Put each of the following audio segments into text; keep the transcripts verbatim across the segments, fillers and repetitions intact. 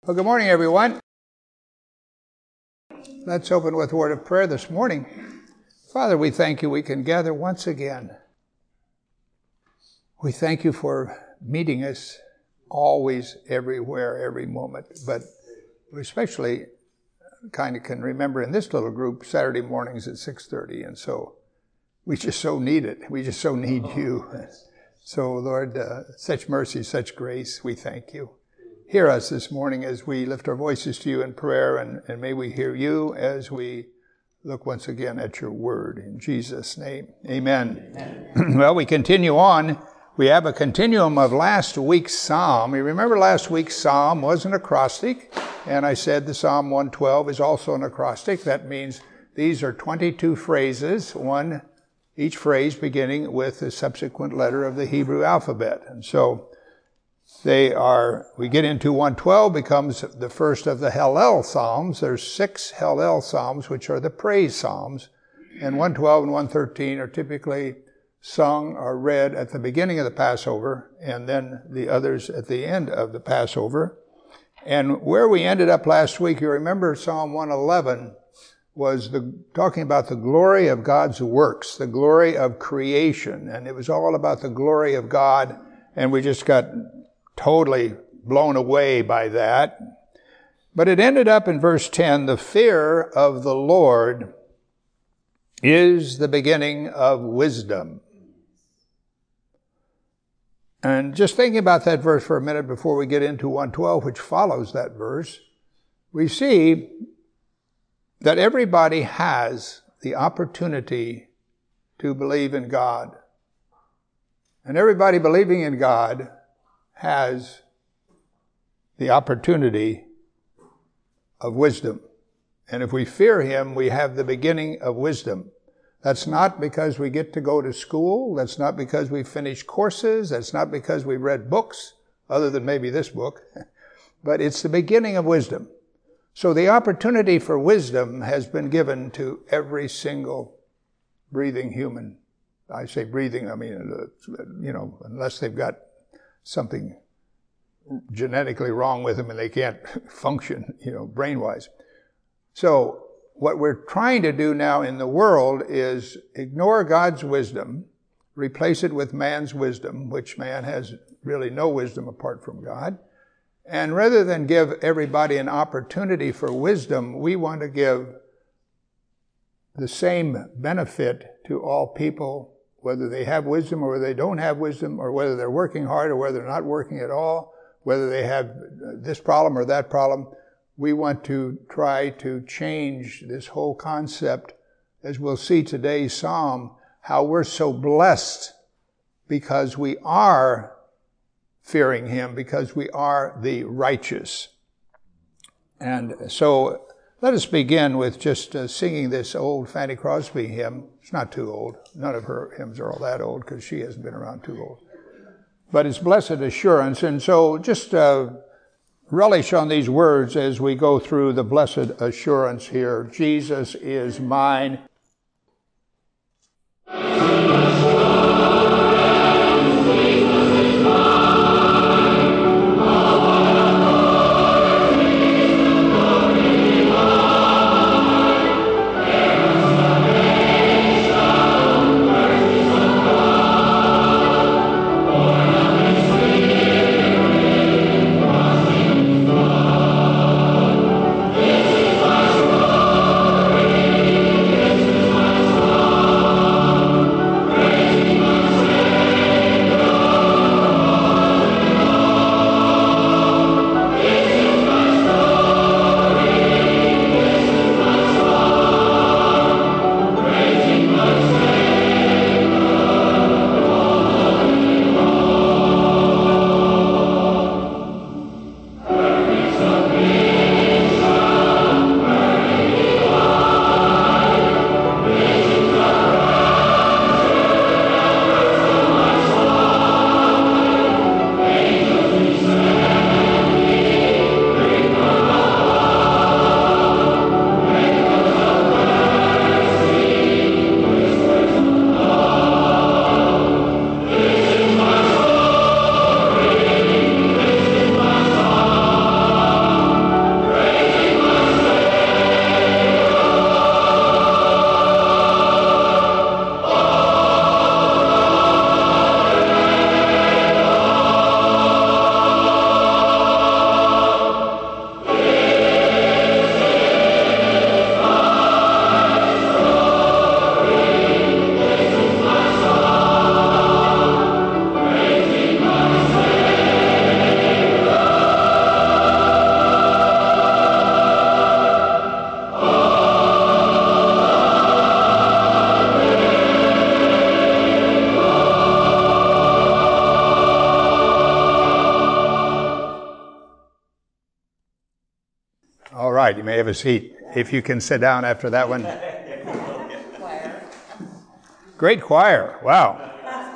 Well, good morning, everyone. Let's open with a word of prayer this morning. Father, we thank you we can gather once again. We thank you for meeting us always, everywhere, every moment. But we especially kind of can remember in this little group Saturday mornings at six thirty. And so we just so need it. We just so need you. So, Lord, uh, such mercy, such grace, we thank you. Hear us this morning as we lift our voices to you in prayer, and, and may we hear you as we look once again at your word. In Jesus' name, amen. Amen. Well, we continue on. We have a continuum of last week's psalm. You remember last week's psalm was an acrostic, and I said the Psalm one twelve is also an acrostic. That means these are twenty-two phrases, one each phrase beginning with the subsequent letter of the Hebrew alphabet. And so They are, we get into one twelve, becomes the first of the Hallel Psalms. There's six Hallel Psalms, which are the praise Psalms. And one twelve and one thirteen are typically sung or read at the beginning of the Passover, and then the others at the end of the Passover. And where we ended up last week, you remember Psalm one eleven was the talking about the glory of God's works, the glory of creation. And it was all about the glory of God, and we just got totally blown away by that. But it ended up in verse ten, the fear of the Lord is the beginning of wisdom. And just thinking about that verse for a minute before we get into one twelve, which follows that verse, we see that everybody has the opportunity to believe in God. And everybody believing in God has the opportunity of wisdom. And if we fear him, we have the beginning of wisdom. That's not because we get to go to school. That's not because we finish courses. That's not because we read books, other than maybe this book. But it's the beginning of wisdom. So the opportunity for wisdom has been given to every single breathing human. I say breathing, I mean, you know, unless they've got something genetically wrong with them and they can't function, you know, brain-wise. So what we're trying to do now in the world is ignore God's wisdom, replace it with man's wisdom, which man has really no wisdom apart from God. And rather than give everybody an opportunity for wisdom, we want to give the same benefit to all people, whether they have wisdom or whether they don't have wisdom, or whether they're working hard or whether they're not working at all, whether they have this problem or that problem. We want to try to change this whole concept, as we'll see today's psalm, how we're so blessed because we are fearing him, because we are the righteous. And so let us begin with just uh, singing this old Fanny Crosby hymn. It's not too old. None of her hymns are all that old because she hasn't been around too old. But it's Blessed Assurance. And so just uh, relish on these words as we go through the Blessed Assurance here. Jesus is mine. Yes. right. You may have a seat if you can sit down after that one. Great choir. Wow.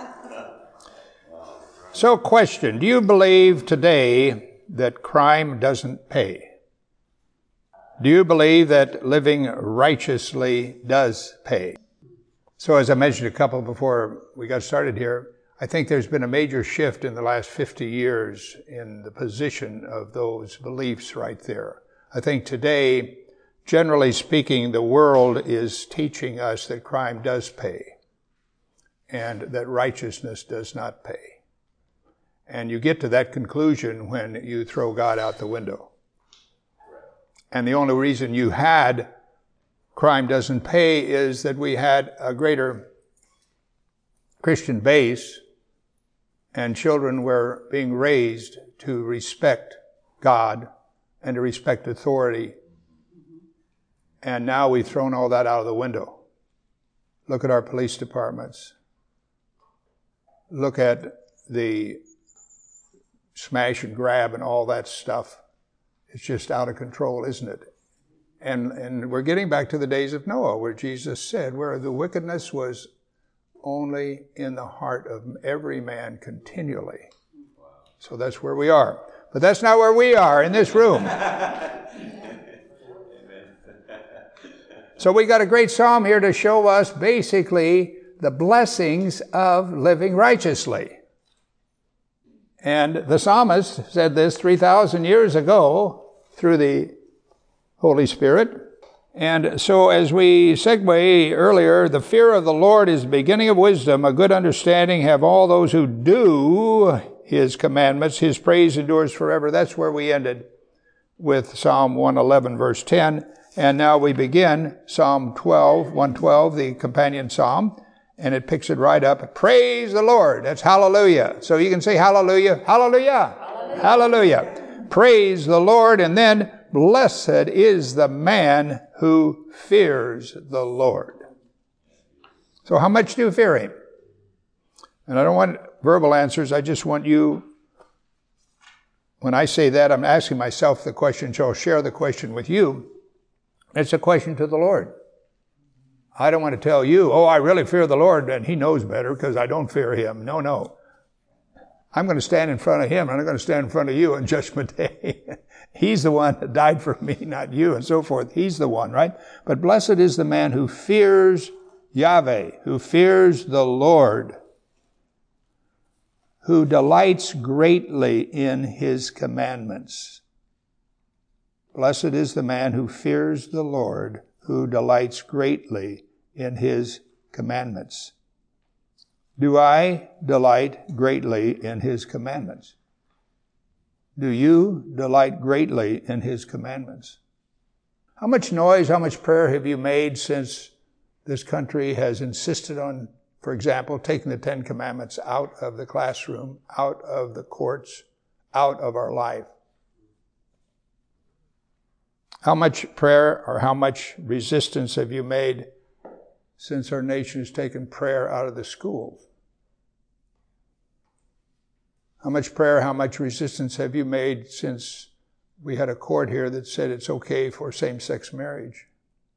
So, question. Do you believe today that crime doesn't pay? Do you believe that living righteously does pay? So, as I mentioned a couple before we got started here, I think there's been a major shift in the last fifty years in the position of those beliefs right there. I think today, generally speaking, the world is teaching us that crime does pay and that righteousness does not pay. And you get to that conclusion when you throw God out the window. And the only reason you had crime doesn't pay is that we had a greater Christian base and children were being raised to respect God and to respect authority. And now we've thrown all that out of the window. Look at our police departments. Look at the smash and grab and all that stuff. It's just out of control, isn't it? And and we're getting back to the days of Noah, where Jesus said, where the wickedness was only in the heart of every man continually. So that's where we are. But that's not where we are in this room. So we got a great psalm here to show us basically the blessings of living righteously. And the psalmist said this three thousand years ago through the Holy Spirit. And so as we segue earlier, the fear of the Lord is the beginning of wisdom. A good understanding have all those who do His commandments. His praise endures forever. That's where we ended with Psalm one eleven, verse ten. And now we begin Psalm twelve, one twelve, the companion psalm. And it picks it right up. Praise the Lord. That's hallelujah. So you can say hallelujah. Hallelujah. Hallelujah. Hallelujah. Praise the Lord. And then blessed is the man who fears the Lord. So how much do you fear Him? And I don't want verbal answers. I just want you, when I say that, I'm asking myself the question, so I'll share the question with you. It's a question to the Lord. I don't want to tell you, oh, I really fear the Lord, and He knows better because I don't fear Him. No, no. I'm going to stand in front of Him, and I'm going to stand in front of you on Judgment Day. He's the one that died for me, not you, and so forth. He's the one, right? But blessed is the man who fears Yahweh, who fears the Lord, who delights greatly in His commandments. Blessed is the man who fears the Lord, who delights greatly in His commandments. Do I delight greatly in His commandments? Do you delight greatly in His commandments? How much noise, how much prayer have you made since this country has insisted on, for example, taking the Ten Commandments out of the classroom, out of the courts, out of our life? How much prayer or how much resistance have you made since our nation has taken prayer out of the schools? How much prayer, how much resistance have you made since we had a court here that said it's okay for same-sex marriage?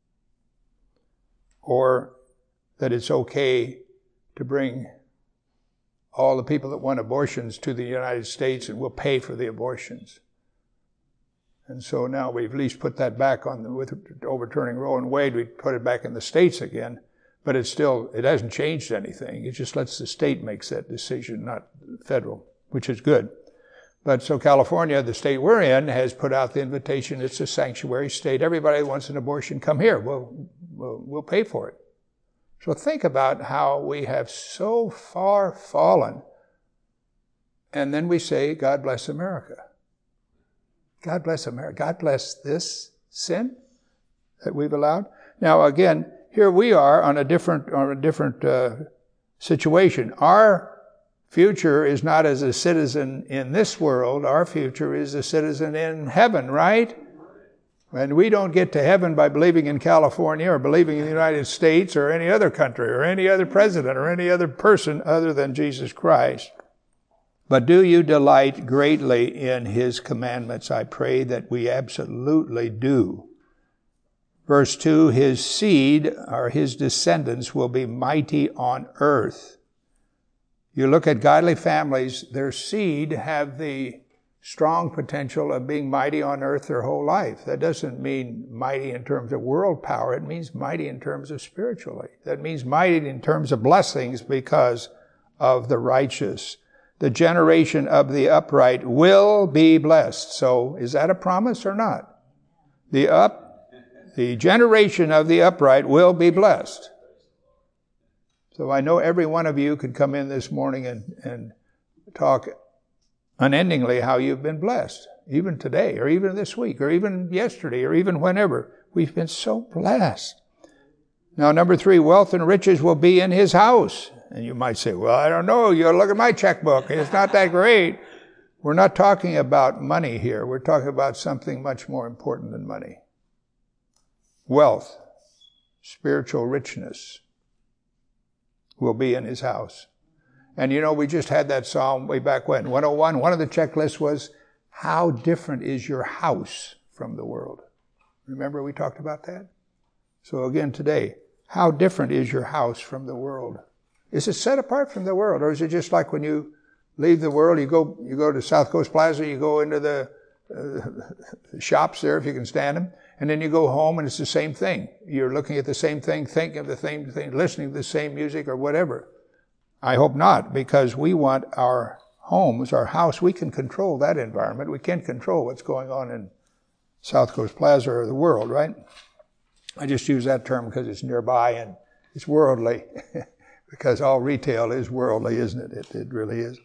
Or that it's okay to bring all the people that want abortions to the United States and we'll pay for the abortions. And so now we've at least put that back on the, with overturning Roe and Wade, we put it back in the states again. But it's still, it hasn't changed anything. It just lets the state make that decision, not federal, which is good. But so California, the state we're in, has put out the invitation. It's a sanctuary state. Everybody who wants an abortion, come here. We'll, we'll, we'll pay for it. So think about how we have so far fallen. And then we say, God bless America. God bless America. God bless this sin that we've allowed. Now again, here we are on a different, on a different uh, situation. Our future is not as a citizen in this world. Our future is a citizen in heaven, right? And we don't get to heaven by believing in California or believing in the United States or any other country or any other president or any other person other than Jesus Christ. But do you delight greatly in his commandments? I pray that we absolutely do. Verse two, his seed, or his descendants, will be mighty on earth. You look at godly families, their seed have the strong potential of being mighty on earth their whole life. That doesn't mean mighty in terms of world power. It means mighty in terms of spiritually. That means mighty in terms of blessings because of the righteous. The generation of the upright will be blessed. So is that a promise or not? The up, the generation of the upright will be blessed. So I know every one of you could come in this morning and, and talk unendingly how you've been blessed, even today, or even this week, or even yesterday, or even whenever. We've been so blessed. Now, number three, wealth and riches will be in his house. And you might say, well, I don't know. You look at my checkbook. It's not that great. We're not talking about money here. We're talking about something much more important than money. Wealth, spiritual richness will be in his house. And you know, we just had that psalm way back when, one oh one. One of the checklists was, how different is your house from the world? Remember we talked about that? So again today, how different is your house from the world? Is it set apart from the world? Or is it just like when you leave the world, you go you go to South Coast Plaza, you go into the uh, shops there if you can stand them, and then you go home and it's the same thing. You're looking at the same thing, thinking of the same thing, listening to the same music or whatever. I hope not, because we want our homes, our house, we can control that environment. We can't control what's going on in South Coast Plaza or the world, right? I just use that term because it's nearby and it's worldly, because all retail is worldly, isn't it? It, it really is.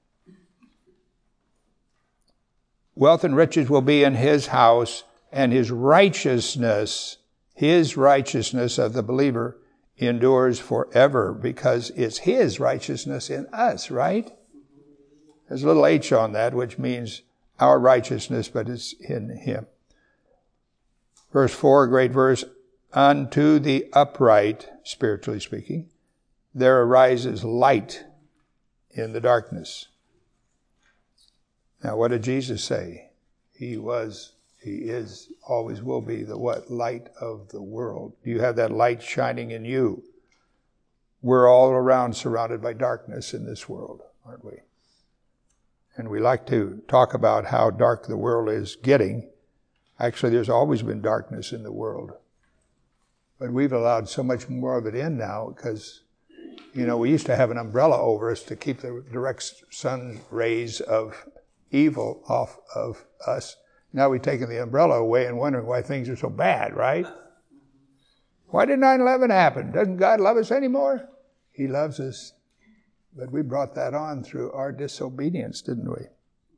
Wealth and riches will be in his house, and his righteousness, his righteousness of the believer, endures forever, because it's his righteousness in us, right? There's a little H on that, which means our righteousness, but it's in him. Verse four, a great verse. Unto the upright, spiritually speaking, there arises light in the darkness. Now, what did Jesus say? He was, he is, always will be the what? Light of the world. Do you have that light shining in you? We're all around surrounded by darkness in this world, aren't we? And we like to talk about how dark the world is getting. Actually, there's always been darkness in the world. But we've allowed so much more of it in now because, you know, we used to have an umbrella over us to keep the direct sun rays of evil off of us. Now we've taken the umbrella away and wondering why things are so bad, right? Why did nine eleven happen? Doesn't God love us anymore? He loves us. But we brought that on through our disobedience, didn't we?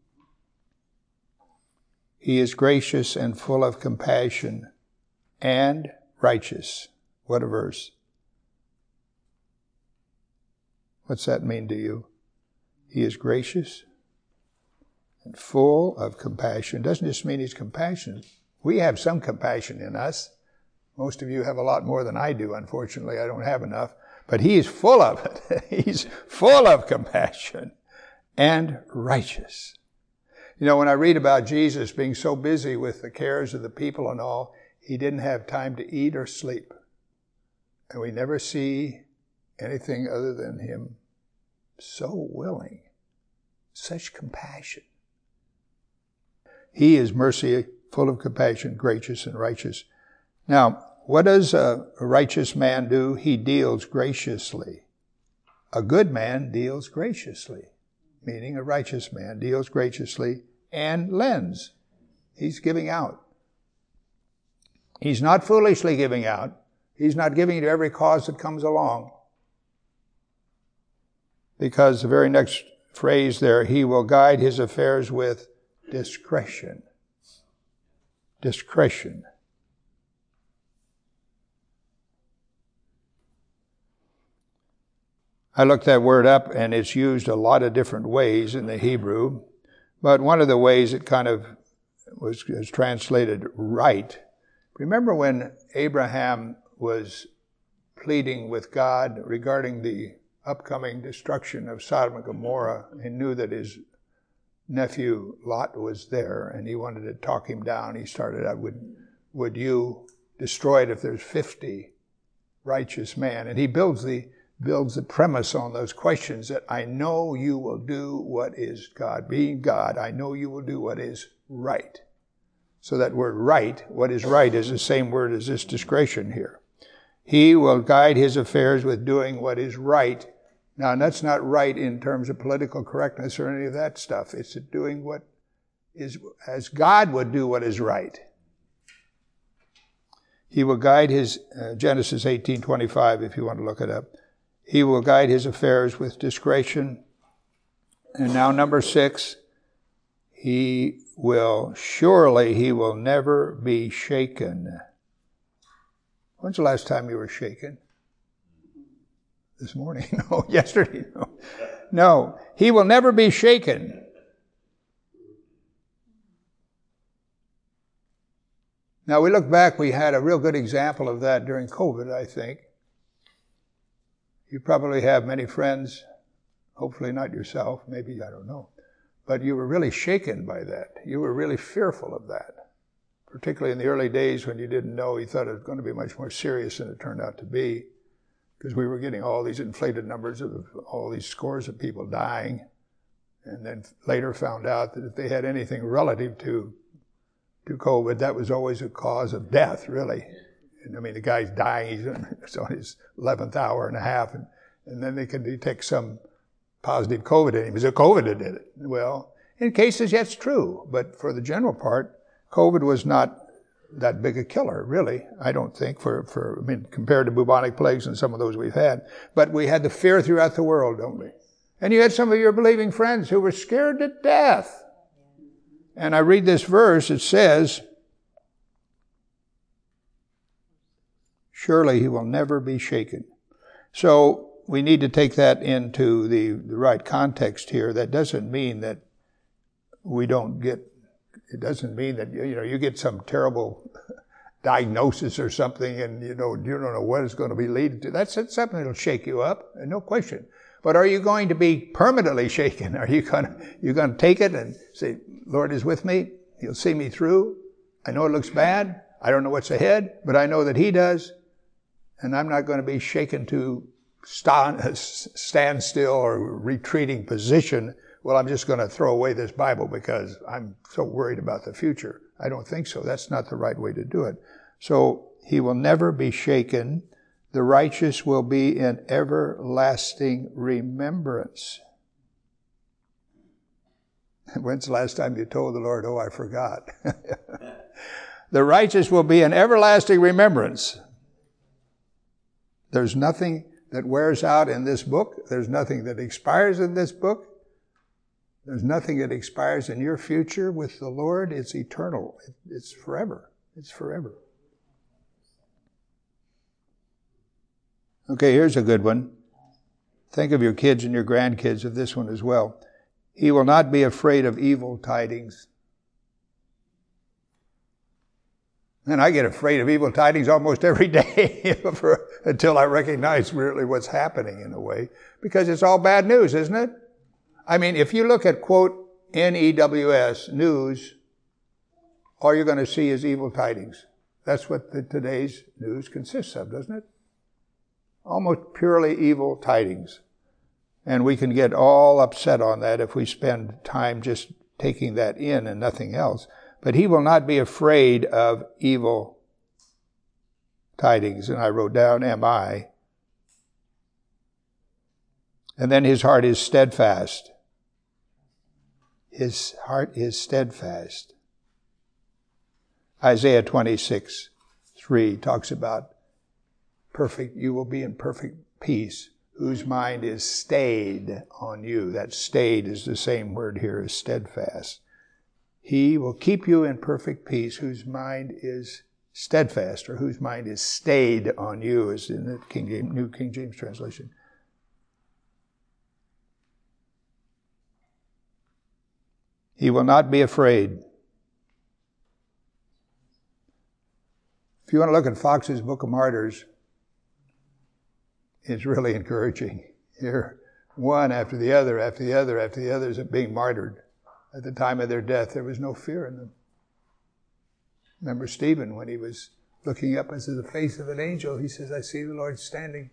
He is gracious and full of compassion and righteous. What a verse. What's that mean to you? He is gracious and full of compassion. Doesn't just mean he's compassionate. We have some compassion in us. Most of you have a lot more than I do, unfortunately. I don't have enough. But he is full of it. He's full of compassion and righteous. You know, when I read about Jesus being so busy with the cares of the people and all, he didn't have time to eat or sleep. And we never see anything other than him so willing, such compassion. He is mercy, full of compassion, gracious and righteous. Now, what does a righteous man do? He deals graciously. A good man deals graciously, meaning a righteous man deals graciously and lends. He's giving out. He's not foolishly giving out. He's not giving to every cause that comes along. Because the very next phrase there, he will guide his affairs with discretion. Discretion. I looked that word up, and it's used a lot of different ways in the Hebrew. But one of the ways it kind of was, was translated right. Remember when Abraham was pleading with God regarding the upcoming destruction of Sodom and Gomorrah. He knew that his nephew Lot was there, and he wanted to talk him down. He started out, would, would you destroy it if there's fifty righteous men? And he builds the builds the premise on those questions that I know you will do what is God. Being God, I know you will do what is right. So that word right, what is right, is the same word as this discretion here. He will guide his affairs with doing what is right. Now, that's not right in terms of political correctness or any of that stuff. It's doing what is, as God would do what is right. He will guide his, uh, Genesis eighteen twenty-five, if you want to look it up. He will guide his affairs with discretion. And now number six, he will, surely he will never be shaken. When's the last time you were shaken? This morning? No, yesterday? No. No, he will never be shaken. Now we look back, we had a real good example of that during COVID, I think. You probably have many friends, hopefully not yourself, maybe, I don't know. But you were really shaken by that. You were really fearful of that. Particularly in the early days when you didn't know, you thought it was going to be much more serious than it turned out to be. Because we were getting all these inflated numbers of all these scores of people dying. And then later found out that if they had anything relative to, to COVID, that was always a cause of death, really. And I mean, the guy's dying, he's on, he's on his eleventh hour and a half, and, and then they can detect some positive COVID in him. It was a COVID that did it. Well, in cases, that's true. But for the general part, COVID was not that big a killer, really, I don't think, for, for I mean, compared to bubonic plagues and some of those we've had. But we had the fear throughout the world, don't we? And you had some of your believing friends who were scared to death. And I read this verse, it says, surely he will never be shaken. So we need to take that into the, the right context here. That doesn't mean that we don't get, it doesn't mean that, you know, you get some terrible diagnosis or something and, you know, you don't know what it's going to be leading to. That's, that's something that'll shake you up, no question. But are you going to be permanently shaken? Are you going to, you going to take it and say, Lord is with me. He'll see me through. I know it looks bad. I don't know what's ahead, but I know that he does. And I'm not going to be shaken to stand, stand still or retreating position. Well, I'm just going to throw away this Bible because I'm so worried about the future. I don't think so. That's not the right way to do it. So he will never be shaken. The righteous will be in everlasting remembrance. When's the last time you told the Lord, oh, I forgot? The righteous will be in everlasting remembrance. There's nothing that wears out in this book. There's nothing that expires in this book. There's nothing that expires in your future with the Lord. It's eternal. It's forever. It's forever. Okay, here's a good one. Think of your kids and your grandkids of this one as well. He will not be afraid of evil tidings. And I get afraid of evil tidings almost every day for, until I recognize really what's happening in a way. Because it's all bad news, isn't it? I mean, if you look at, quote, N E W S, news, all you're going to see is evil tidings. That's what the, today's news consists of, doesn't it? Almost purely evil tidings. And we can get all upset on that if we spend time just taking that in and nothing else. But he will not be afraid of evil tidings. And I wrote down, am I? And then his heart is steadfast. His heart is steadfast. Isaiah twenty-six, three talks about perfect, you will be in perfect peace, whose mind is stayed on you. That stayed is the same word here as steadfast. He will keep you in perfect peace, whose mind is steadfast, or whose mind is stayed on you, as in the King James, New King James translation. He will not be afraid. If you want to look at Fox's Book of Martyrs, it's really encouraging. Here, one after the other, after the other, after the others are being martyred. At the time of their death, there was no fear in them. Remember Stephen, when he was looking up into the face of an angel, he says, I see the Lord standing.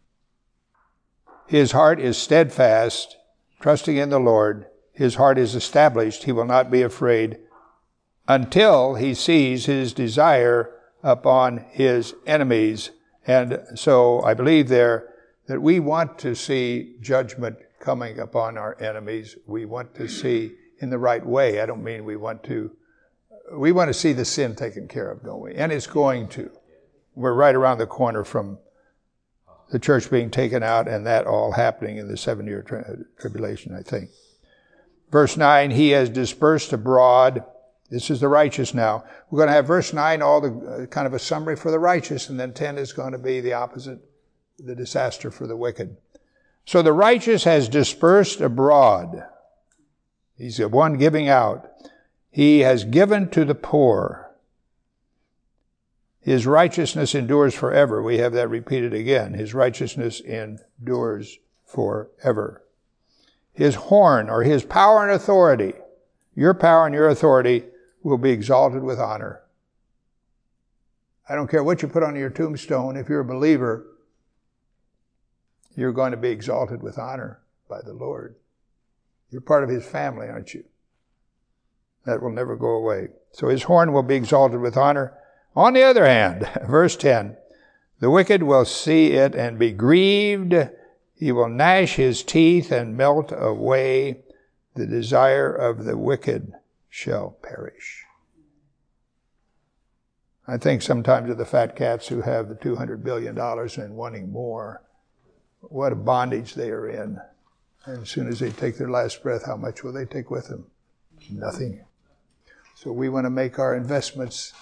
His heart is steadfast, trusting in the Lord. His heart is established. He will not be afraid until he sees his desire upon his enemies. And so I believe there that we want to see judgment coming upon our enemies. We want to see in the right way. I don't mean we want to, we want to see the sin taken care of, don't we? And it's going to. We're right around the corner from the church being taken out and that all happening in the seven-year tri- tribulation, I think. Verse nine, he has dispersed abroad. This is the righteous now. We're going to have verse nine, all the uh, kind of a summary for the righteous, and then ten is going to be the opposite, the disaster for the wicked. So the righteous has dispersed abroad. He's the one giving out. He has given to the poor. His righteousness endures forever. We have that repeated again. His righteousness endures forever. His horn, or his power and authority, your power and your authority, will be exalted with honor. I don't care what you put on your tombstone. If you're a believer, you're going to be exalted with honor by the Lord. You're part of his family, aren't you? That will never go away. So his horn will be exalted with honor. On the other hand, verse ten, the wicked will see it and be grieved. He will gnash his teeth and melt away. The desire of the wicked shall perish. I think sometimes of the fat cats who have the two hundred billion dollars and wanting more. What a bondage they are in. And as soon as they take their last breath, how much will they take with them? Nothing. So we want to make our investments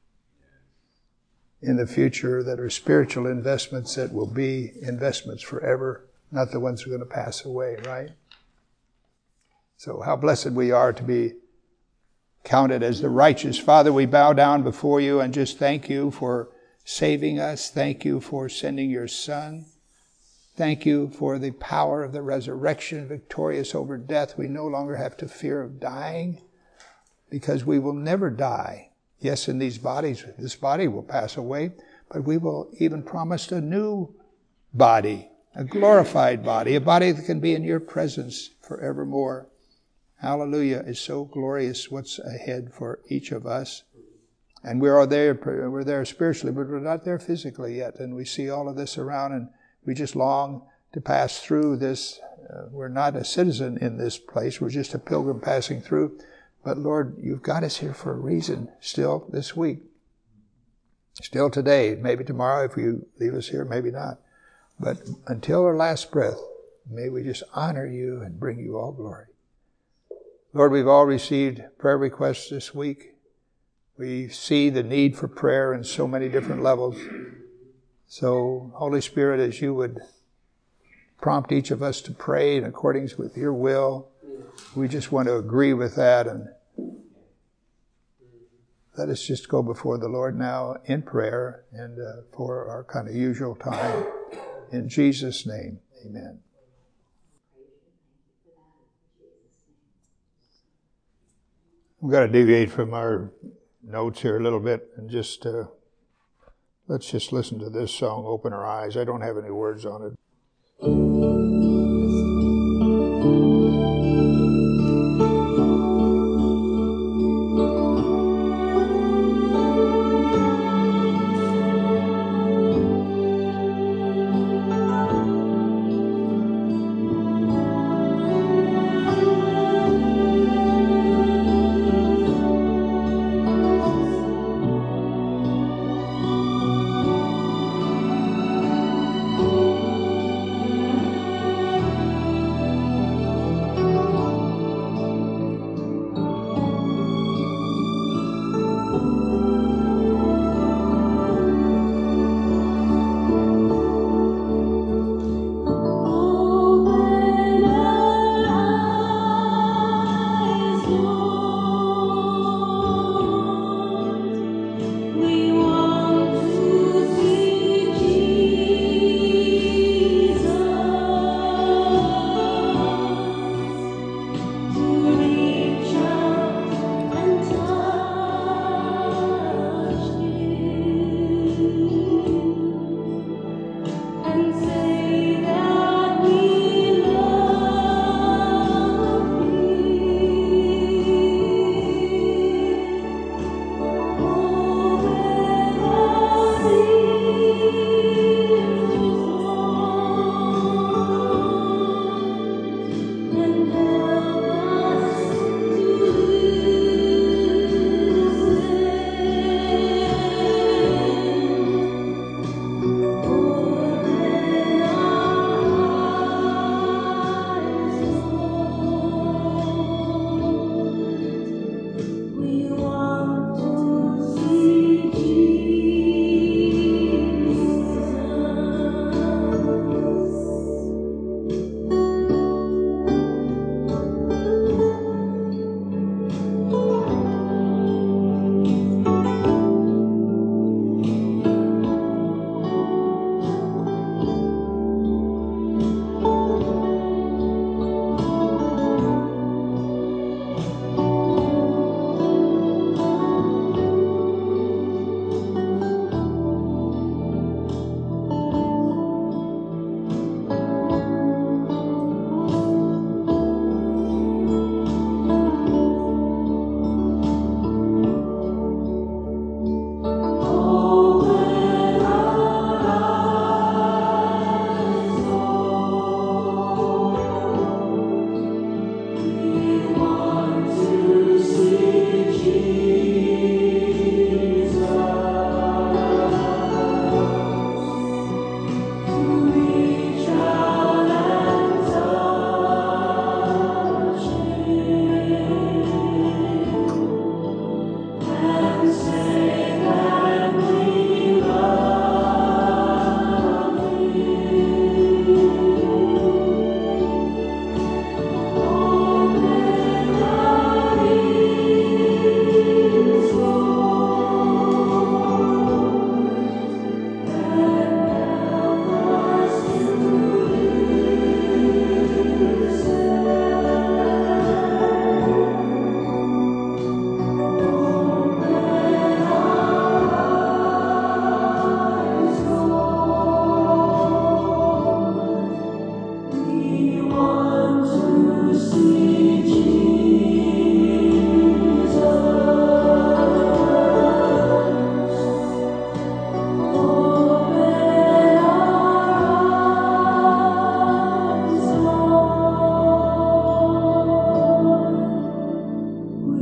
in the future that are spiritual investments that will be investments forever, not the ones who are going to pass away, right? So how blessed we are to be counted as the righteous. Father, we bow down before you and just thank you for saving us. Thank you for sending your Son. Thank you for the power of the resurrection, victorious over death. We no longer have to fear of dying because we will never die. Yes, in these bodies, this body will pass away, but we will even promised a new body, a glorified body, a body that can be in your presence forevermore. Hallelujah. It's so glorious what's ahead for each of us. And we are there, we're there spiritually, but we're not there physically yet. And we see all of this around and we just long to pass through this. Uh, we're not a citizen in this place. We're just a pilgrim passing through. But Lord, you've got us here for a reason still this week. Still today, maybe tomorrow if you leave us here, maybe not. But until our last breath, may we just honor you and bring you all glory. Lord, we've all received prayer requests this week. We see the need for prayer in so many different levels. So, Holy Spirit, as you would prompt each of us to pray in accordance with your will, we just want to agree with that, and let us just go before the Lord now in prayer and uh, for our kind of usual time. In Jesus' name, amen. We've got to deviate from our notes here a little bit and just, uh, let's just listen to this song, Open Our Eyes. I don't have any words on it.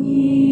Ye